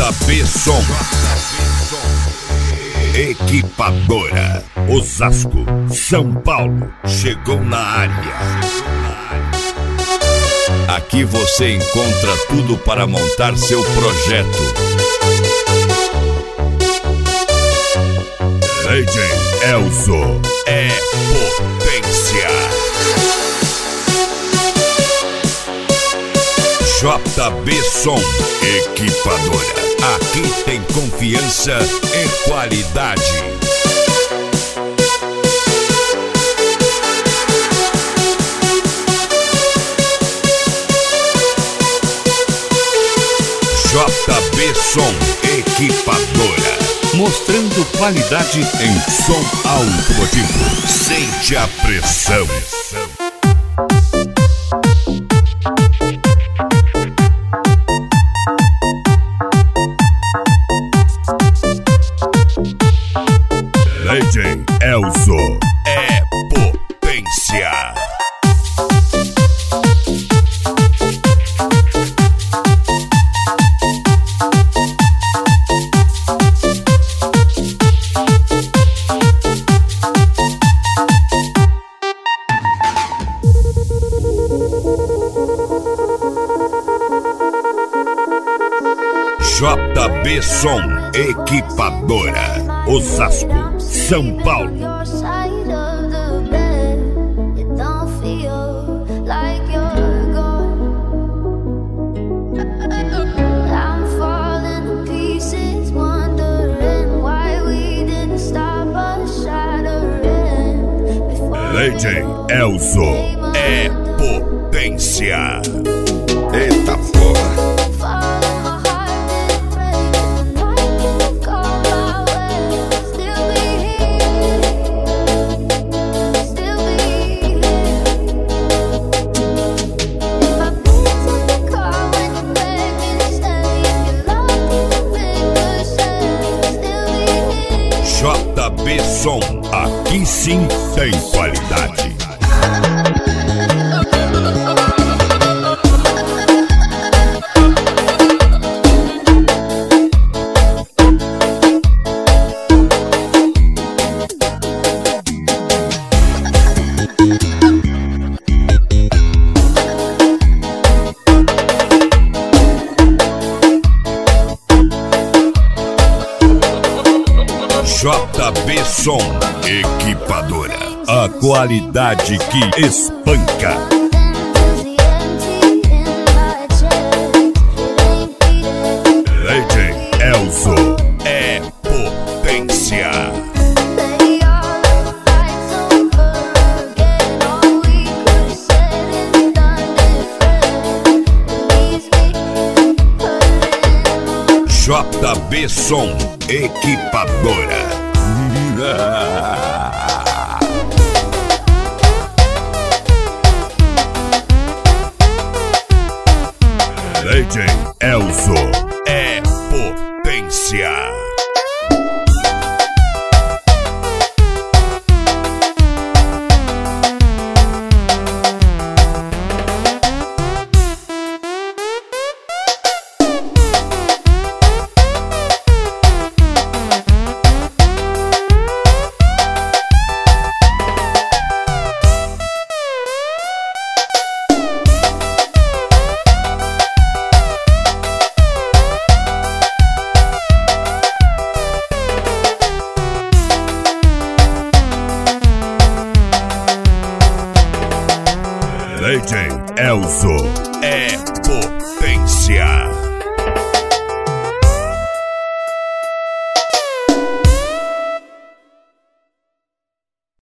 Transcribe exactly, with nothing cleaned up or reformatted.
J B Som. Equipadora Osasco, São Paulo, chegou na área. Aqui você encontra tudo para montar seu projeto. D J Elzo é potência. J B Som Equipadora. Aqui tem confiança e qualidade. J B Som Equipadora. Mostrando qualidade em som automotivo. Sente a pressão. D J Elzo é potência. J B Som Equipadora Osasco, São Paulo. D J Elzo é potência. Eita porra. J B Som, aqui sim tem qualidade. J B Som Equipadora, a qualidade que espanca. D J Elzo é potência. J B Som Equipadora. D J Elzo é potência. D J Elzo é potência.